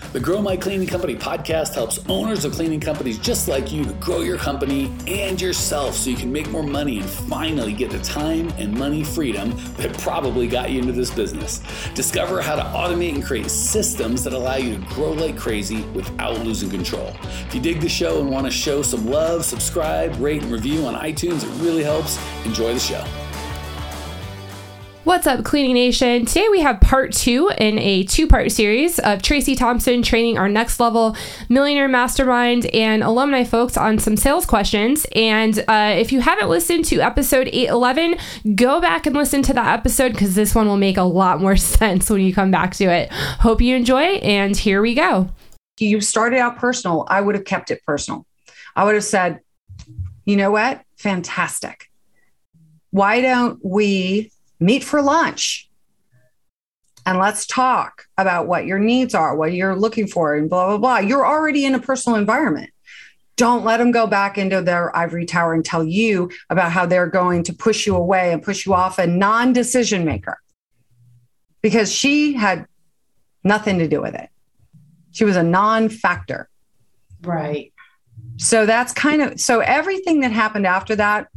The Grow My Cleaning Company podcast helps owners of cleaning companies just like you to grow your company and yourself so you can make more money and finally get the time and money freedom that probably got you into this business. Discover how to automate and create systems that allow you to grow like crazy without losing control. If you dig the show and want to show some love, subscribe, rate, and review on iTunes. It really helps. Enjoy the show. What's up, Cleaning Nation? Today we have part 2 in a 2-part series of Tracy Thompson training our next level millionaire mastermind and alumni folks on some sales questions. And if you haven't listened to episode 811, go back and listen to that episode because this one will make a lot more sense when you come back to it. Hope you enjoy, and here we go. You started out personal. I would have kept it personal. I would have said, you know what? Fantastic. Why don't we meet for lunch and let's talk about what your needs are, what you're looking for, and blah, blah, blah. You're already in a personal environment. Don't let them go back into their ivory tower and tell you about how they're going to push you away and push you off a non-decision maker, because she had nothing to do with it. She was a non-factor. Right. So that's so everything that happened after that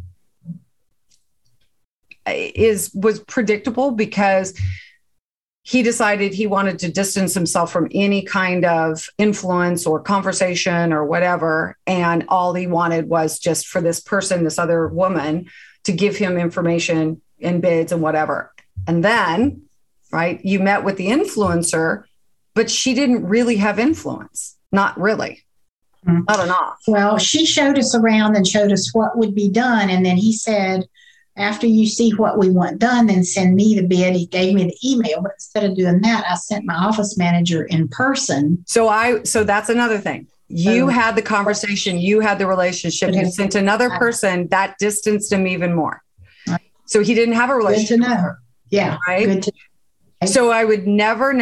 was predictable, because he decided he wanted to distance himself from any kind of influence or conversation or whatever. And all he wanted was just for this person, this other woman, to give him information and bids and whatever. And then, right, you met with the influencer, but she didn't really have influence. Not really. Not enough. Well, she showed us around and showed us what would be done. And then he said, after you see what we want done, then send me the bid. He gave me the email, but instead of doing that, I sent my office manager in person. So that's another thing. You had the conversation, you had the relationship, you sent another person, that distanced him even more. So he didn't have a relationship. Good to know. Yeah. Right. Good to know. So I would never,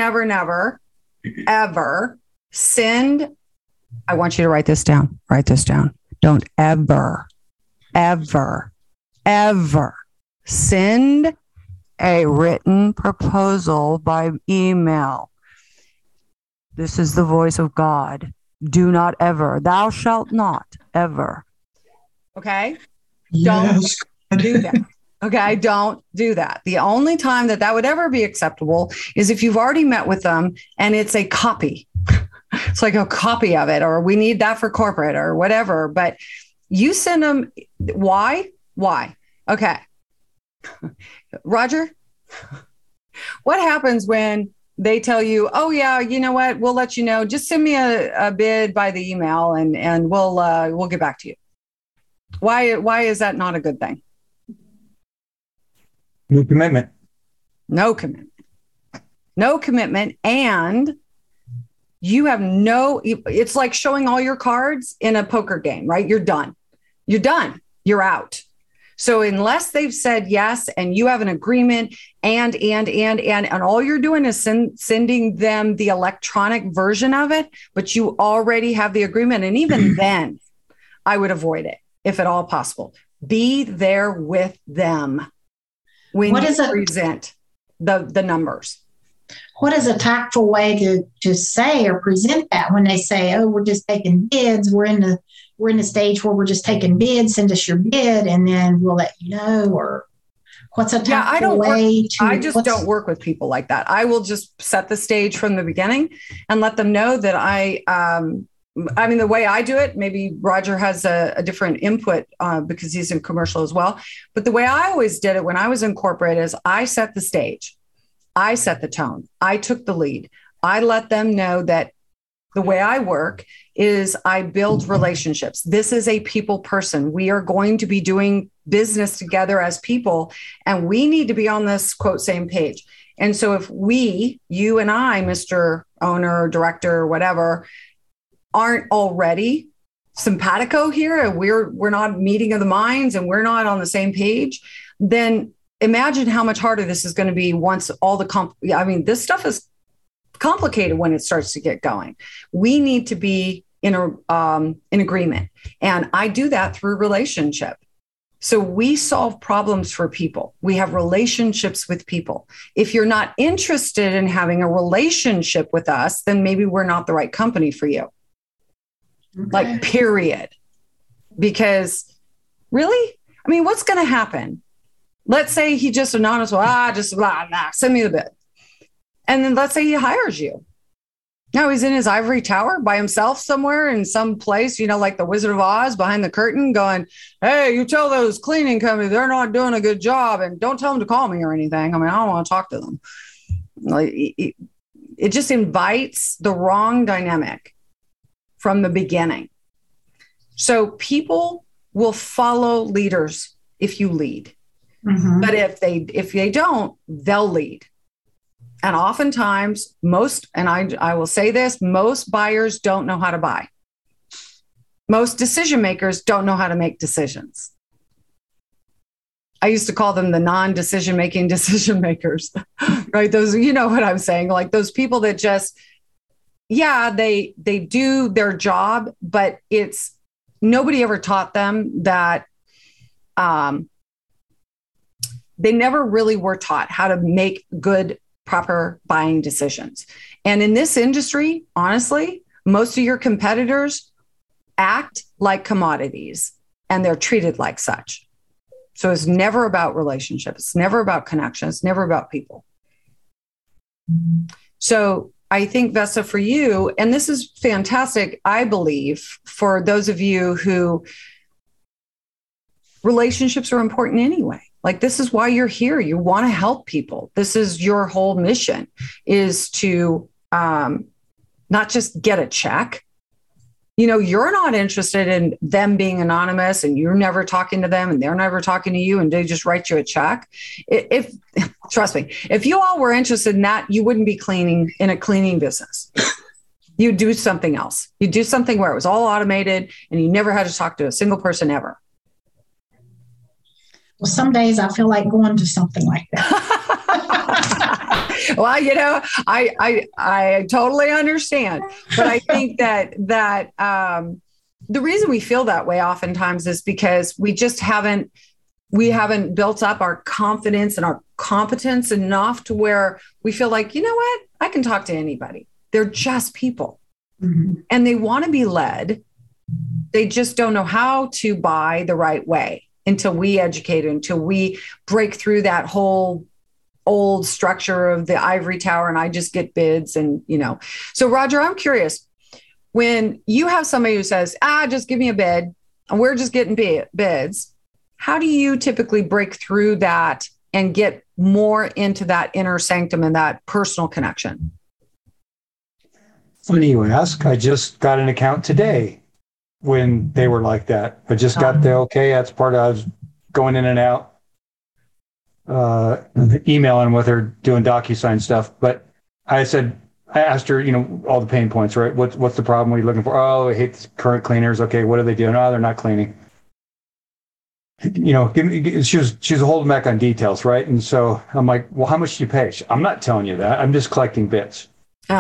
ever send. I want you to write this down. Write this down. Don't ever send a written proposal by email. This is the voice of God. Do not ever. Thou shalt not ever. Okay? Yes. Don't do that. Okay? Don't do that. The only time that would ever be acceptable is if you've already met with them and it's a copy. It's like a copy of it, or we need that for corporate or whatever. But you send them. Why? Okay. Roger, what happens when they tell you, oh yeah, you know what? We'll let you know. Just send me a bid by the email and we'll get back to you. Why is that not a good thing? No commitment. And you have it's like showing all your cards in a poker game, right? You're done. You're out. So unless they've said yes, and you have an agreement and all you're doing is sending them the electronic version of it, but you already have the agreement. And even then I would avoid it if at all possible. Be there with them when you present the numbers. What is a tactful way to say or present that when they say, oh, we're just taking bids. We're in the stage where we're just taking bids. Send us your bid and then we'll let you know. Or what's a tactful way I just don't work with people like that. I will just set the stage from the beginning and let them know that the way I do it, maybe Roger has a different input because he's in commercial as well. But the way I always did it when I was in corporate is I set the stage. I set the tone. I took the lead. I let them know that the way I work is I build relationships. This is a people person. We are going to be doing business together as people, and we need to be on this, quote, same page. And so if you and I, Mr. Owner, Director, whatever, aren't already simpatico here, and we're not meeting of the minds and we're not on the same page, then imagine how much harder this is going to be once all this stuff is complicated when it starts to get going. We need to be in agreement. And I do that through relationship. So we solve problems for people. We have relationships with people. If you're not interested in having a relationship with us, then maybe we're not the right company for you. Okay. Like, period. Because really, I mean, what's going to happen? Let's say he just anonymous, just blah, blah, send me the bid. And then let's say he hires you. Now he's in his ivory tower by himself somewhere in some place, like the Wizard of Oz behind the curtain going, hey, you tell those cleaning companies they're not doing a good job and don't tell them to call me or anything. I mean, I don't want to talk to them. Like, it just invites the wrong dynamic from the beginning. So people will follow leaders if you lead. Mm-hmm. But if they don't, they'll lead. And oftentimes I will say this, most buyers don't know how to buy. Most decision makers don't know how to make decisions. I used to call them the non-decision making decision makers, right? Those, you know what I'm saying? Like those people that just, they do their job, but it's nobody ever taught them that, they never really were taught how to make good, proper buying decisions. And in this industry, honestly, most of your competitors act like commodities and they're treated like such. So it's never about relationships. It's never about connection. It's never about people. So I think, Vesa, for you, and this is fantastic, I believe, for those of you who relationships are important anyway. Like, this is why you're here. You want to help people. This is your whole mission, is to not just get a check. You're not interested in them being anonymous and you're never talking to them and they're never talking to you and they just write you a check. Trust me, if you all were interested in that, you wouldn't be cleaning in a cleaning business. You'd do something else. You'd do something where it was all automated and you never had to talk to a single person ever. Well, some days I feel like going to something like that. Well, I totally understand, but I think that the reason we feel that way oftentimes is because we haven't built up our confidence and our competence enough to where we feel like, you know what, I can talk to anybody. They're just people, mm-hmm. and they want to be led. They just don't know how to buy the right way until we educate, until we break through that whole old structure of the ivory tower and I just get bids and, So Roger, I'm curious, when you have somebody who says, just give me a bid and we're just getting bids, how do you typically break through that and get more into that inner sanctum and that personal connection? Funny you ask. I just got an account today when they were like that. I just got the okay. That's part of, I was going in and out, emailing with her, doing DocuSign stuff. But I asked her, all the pain points, right? What's the problem? What are you looking for? Oh, I hate the current cleaners. Okay, what are they doing? Oh, they're not cleaning. She was holding back on details, right? And so I'm like, well, how much do you pay? I'm not telling you that. I'm just collecting bits.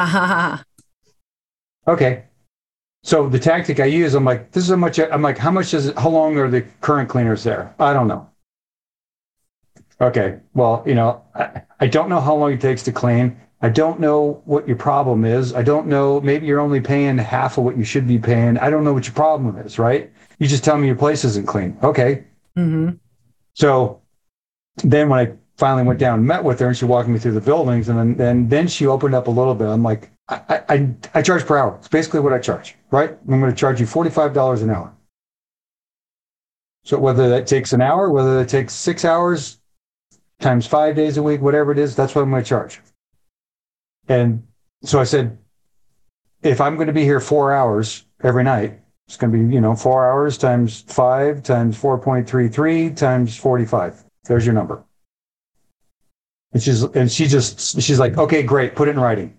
Okay. So the tactic I use, I'm like, this is how much. I'm like, how much is it? How long are the current cleaners there? I don't know. Okay. Well, I don't know how long it takes to clean. I don't know what your problem is. I don't know. Maybe you're only paying half of what you should be paying. I don't know what your problem is, right? You just tell me your place isn't clean. Okay. Mm-hmm. So then when I finally went down and met with her and she walked me through the buildings and then she opened up a little bit. I'm like, I charge per hour. It's basically what I charge, right? I'm going to charge you $45 an hour. So whether that takes an hour, whether that takes 6 hours times 5 days a week, whatever it is, that's what I'm going to charge. And so I said, if I'm going to be here 4 hours every night, it's going to be, 4 hours times 5 times 4.33 times 45. There's your number. And she's like, okay, great. Put it in writing.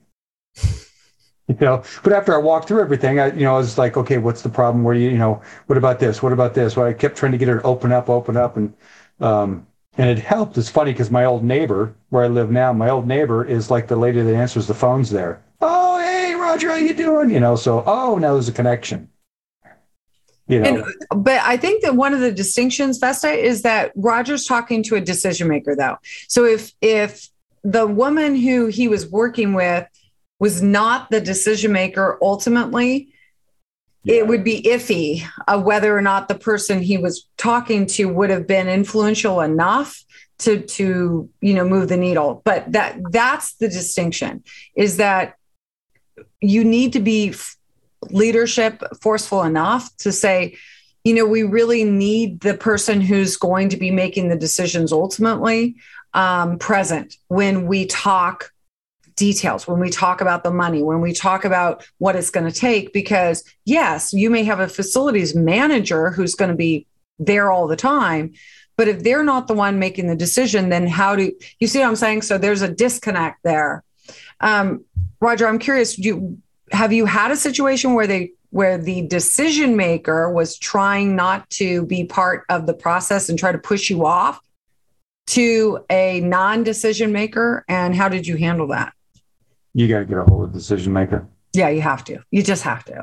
But after I walked through everything, I was like, okay, what's the problem? Where what about this? What about this? Well, I kept trying to get her to open up. And it helped. It's funny because my old neighbor, where I live now, my old neighbor is like the lady that answers the phones there. Oh, hey, Roger, how you doing? So, now there's a connection. But I think that one of the distinctions, Vesta, is that Roger's talking to a decision maker, though. So if the woman who he was working with was not the decision maker ultimately, it would be iffy whether or not the person he was talking to would have been influential enough to move the needle. But that's the distinction, is that you need to be leadership forceful enough to say, we really need the person who's going to be making the decisions ultimately present when we talk details, when we talk about the money, when we talk about what it's going to take. Because yes, you may have a facilities manager who's going to be there all the time, but if they're not the one making the decision, then how do you see what I'm saying? So there's a disconnect there. Roger, I'm curious, have you had a situation where the decision maker was trying not to be part of the process and try to push you off to a non-decision maker? And how did you handle that? You got to get a hold of the decision maker. Yeah, you have to. You just have to.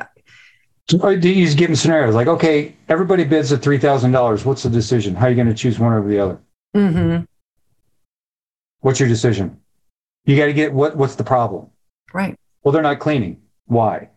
He's giving scenarios like, okay, everybody bids at $3,000. What's the decision? How are you going to choose one over the other? Mm-hmm. What's your decision? You got to get what's the problem? Right. Well, they're not cleaning. Why?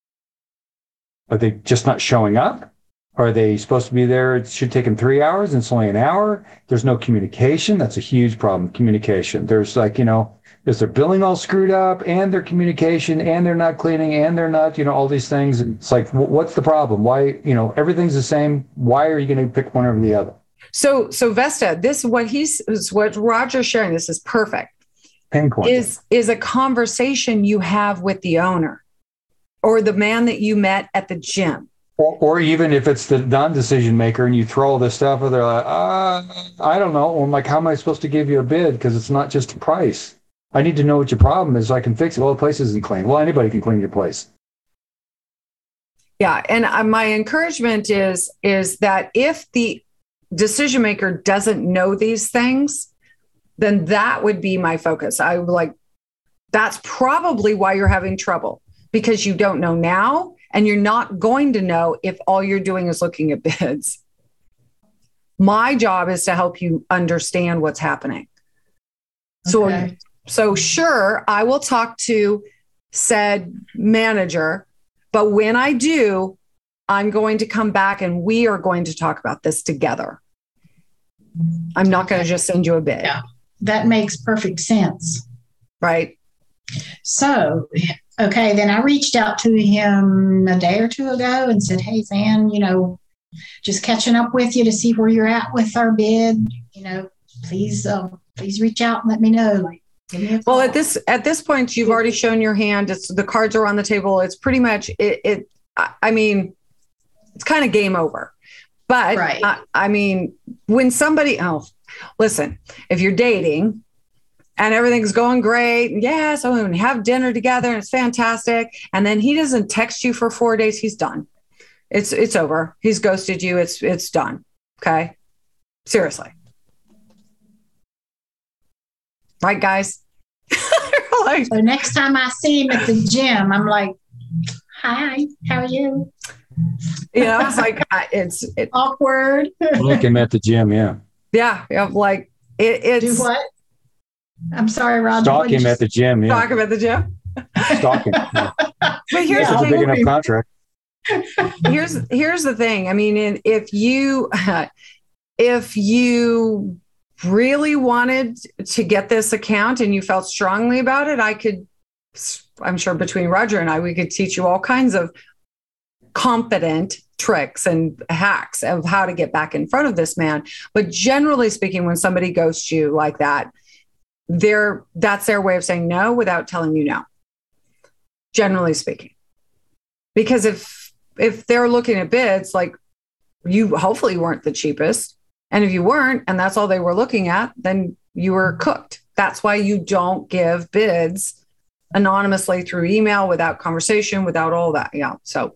Are they just not showing up? Are they supposed to be there? It should take them 3 hours and it's only an hour. There's no communication. That's a huge problem. Communication. There's is their billing all screwed up and their communication and they're not cleaning and they're not, all these things. It's like, what's the problem? Why, everything's the same. Why are you going to pick one over the other? So Vesta, what Roger's sharing, this is perfect. Pinpoint. Is a conversation you have with the owner or the man that you met at the gym. Or even if it's the non-decision maker and you throw all this stuff, or they're like, I don't know. I'm like, how am I supposed to give you a bid? Because it's not just a price. I need to know what your problem is so I can fix it. Well, the place isn't clean. Well, anybody can clean your place. Yeah. And my encouragement is that if the decision maker doesn't know these things, then that would be my focus. I would like, that's probably why you're having trouble, because you don't know now. And you're not going to know if all you're doing is looking at bids. My job is to help you understand what's happening. Okay. So sure, I will talk to said manager, but when I do, I'm going to come back and we are going to talk about this together. I'm not going to just send you a bid. Yeah, that makes perfect sense. Right. So, okay, then I reached out to him a day or two ago and said, hey, Zan, just catching up with you to see where you're at with our bid. Please reach out and let me know. Well, at this point, you've already shown your hand. The cards are on the table. It's pretty much it's kind of game over. But right. When somebody listen, if you're dating and everything's going great, yes, we have dinner together and it's fantastic, and then he doesn't text you for 4 days, he's done. It's over. He's ghosted you. It's done. Okay, seriously. Right, guys? So next time I see him at the gym, I'm like, hi, how are you? It's like, it's awkward. Look him at the gym, yeah. Yeah, like it's. Do what? I'm sorry, Roger. Stalk him at the gym, yeah. Stalk him at the gym? Stalk him. Yeah. But here's the a big enough contract. Here's the thing. If you really wanted to get this account and you felt strongly about it, I'm sure between Roger and I, we could teach you all kinds of competent tricks and hacks of how to get back in front of this man. But generally speaking, when somebody ghosts you like that, that's their way of saying no without telling you no. Generally speaking. Because if they're looking at bids, like you hopefully weren't the cheapest. And if you weren't, and that's all they were looking at, then you were cooked. That's why you don't give bids anonymously through email, without conversation, without all that. Yeah. So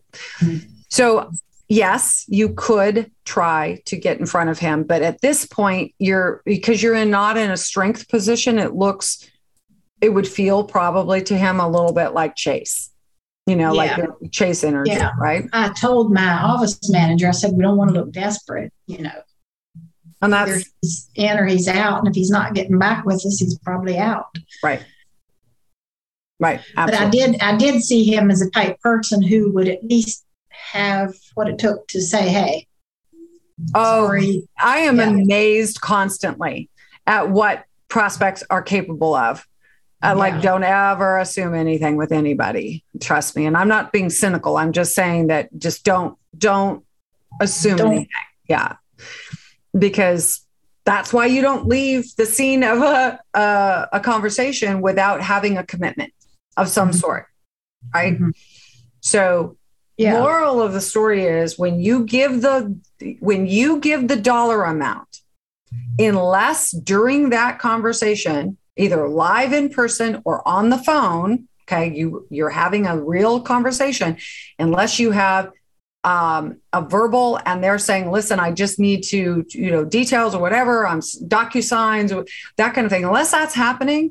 yes, you could try to get in front of him, but at this point, because you're not in a strength position, it would feel probably to him a little bit like chase. like chase energy, right? I told my office manager, I said, we don't want to look desperate, And either he's in or he's out. And if he's not getting back with us, he's probably out. Right. Right. Absolutely. But I did see him as a type person who would at least have what it took to say, hey. Sorry. I am amazed constantly at what prospects are capable of. Don't ever assume anything with anybody. Trust me. And I'm not being cynical. I'm just saying that just don't assume anything. Yeah. Because that's why you don't leave the scene of a conversation without having a commitment of some sort. Right. Mm-hmm. So moral of the story is when you give the dollar amount, unless during that conversation, either live in person or on the phone, okay, you're having a real conversation, unless you have a verbal and they're saying, listen, I just need to, details or whatever, DocuSigns, or that kind of thing. Unless that's happening,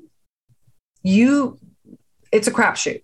it's a crapshoot.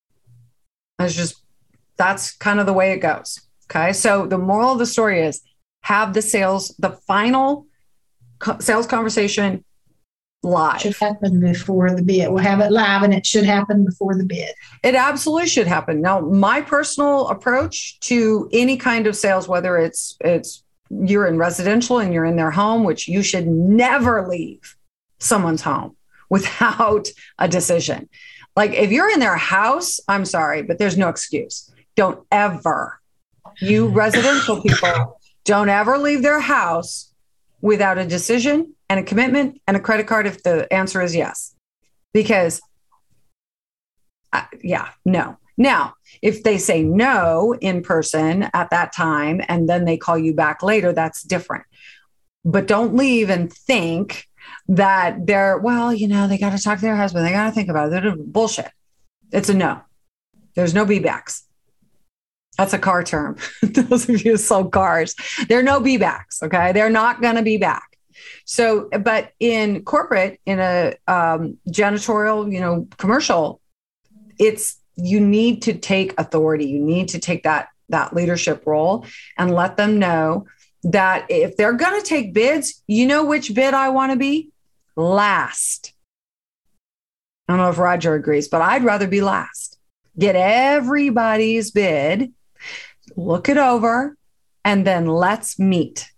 That's kind of the way it goes. Okay. So the moral of the story is have the final sales conversation live. It should happen before the bid. We'll have it live and it should happen before the bid. It absolutely should happen. Now, my personal approach to any kind of sales, whether it's you're in residential and you're in their home, which you should never leave someone's home without a decision. Like if you're in their house, I'm sorry, but there's no excuse. Don't ever, you residential people, don't ever leave their house without a decision and a commitment and a credit card if the answer is yes. Because, no. Now, if they say no in person at that time and then they call you back later, that's different. But don't leave and think that they got to talk to their husband. They got to think about it. They're bullshit. It's a no. There's no be-backs. That's a car term. Those of you who sold cars, there are no be-backs. Okay. They're not going to be back. So, but in corporate, in a janitorial, commercial, you need to take authority. You need to take that leadership role and let them know that if they're going to take bids, which bid I want to be? Last. I don't know if Roger agrees, but I'd rather be last. Get everybody's bid, look it over, and then let's meet.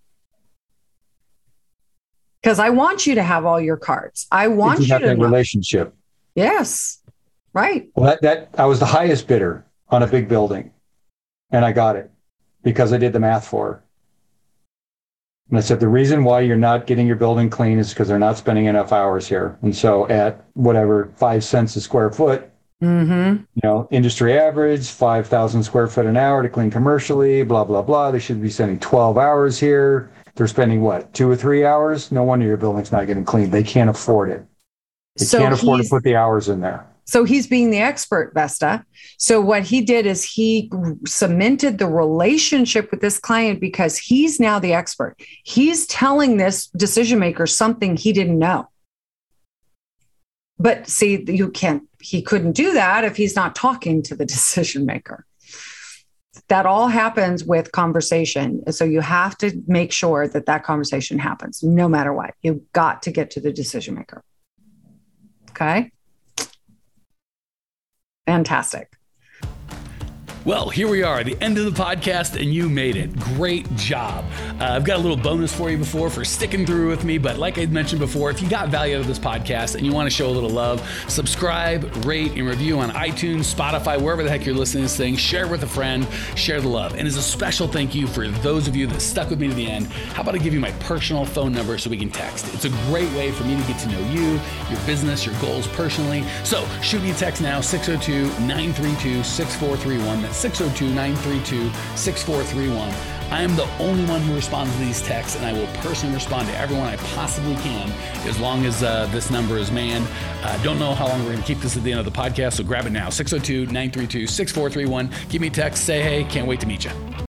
Because I want you to have all your cards. I want you to have that relationship. Yes. Right. Well, I was the highest bidder on a big building, and I got it because I did the math for her. And I said, the reason why you're not getting your building clean is because they're not spending enough hours here. And so at whatever, 5 cents a square foot, industry average, 5,000 square foot an hour to clean commercially, blah, blah, blah. They should be spending 12 hours here. They're spending 2 or 3 hours? No wonder your building's not getting cleaned. They can't afford it. They can't afford to put the hours in there. So he's being the expert, Vesta. So what he did is he cemented the relationship with this client because he's now the expert. He's telling this decision maker something he didn't know. But see, he couldn't do that if he's not talking to the decision maker. That all happens with conversation. So you have to make sure that conversation happens no matter what. You've got to get to the decision maker. Okay. Fantastic. Well, here we are at the end of the podcast, and you made it. Great job. I've got a little bonus for you for sticking through with me. But like I mentioned before, if you got value out of this podcast and you want to show a little love, subscribe, rate, and review on iTunes, Spotify, wherever the heck you're listening to this thing. Share with a friend. Share the love. And as a special thank you for those of you that stuck with me to the end, how about I give you my personal phone number so we can text? It's a great way for me to get to know you, your business, your goals personally. So shoot me a text now, 602-932-6431. That's 602-932-6431. I am the only one who responds to these texts, and I will personally respond to everyone I possibly can as long as this number is manned. Don't know how long we're going to keep this at the end of the podcast, so grab it now, 602-932-6431. Give me a text, say hey, can't wait to meet you.